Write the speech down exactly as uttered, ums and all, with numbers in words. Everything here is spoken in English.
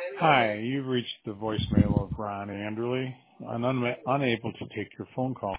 Hi, you've reached the voicemail of Ron Anderley. I'm un- unable to take your phone call.